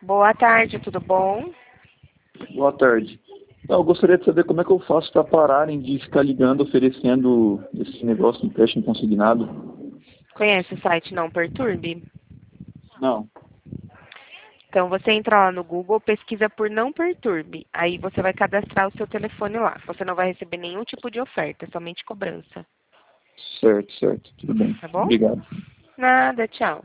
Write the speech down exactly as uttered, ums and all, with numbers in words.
Boa tarde, tudo bom? Boa tarde. Não, eu gostaria de saber como é que eu faço para pararem de ficar ligando, oferecendo esse negócio de empréstimo consignado. Conhece o site Não Perturbe? Não. Então você entra lá no Google, pesquisa por Não Perturbe. Aí você vai cadastrar o seu telefone lá. Você não vai receber nenhum tipo de oferta, somente cobrança. Certo, certo. Tudo bem. Tá bom? Obrigado. Nada, tchau.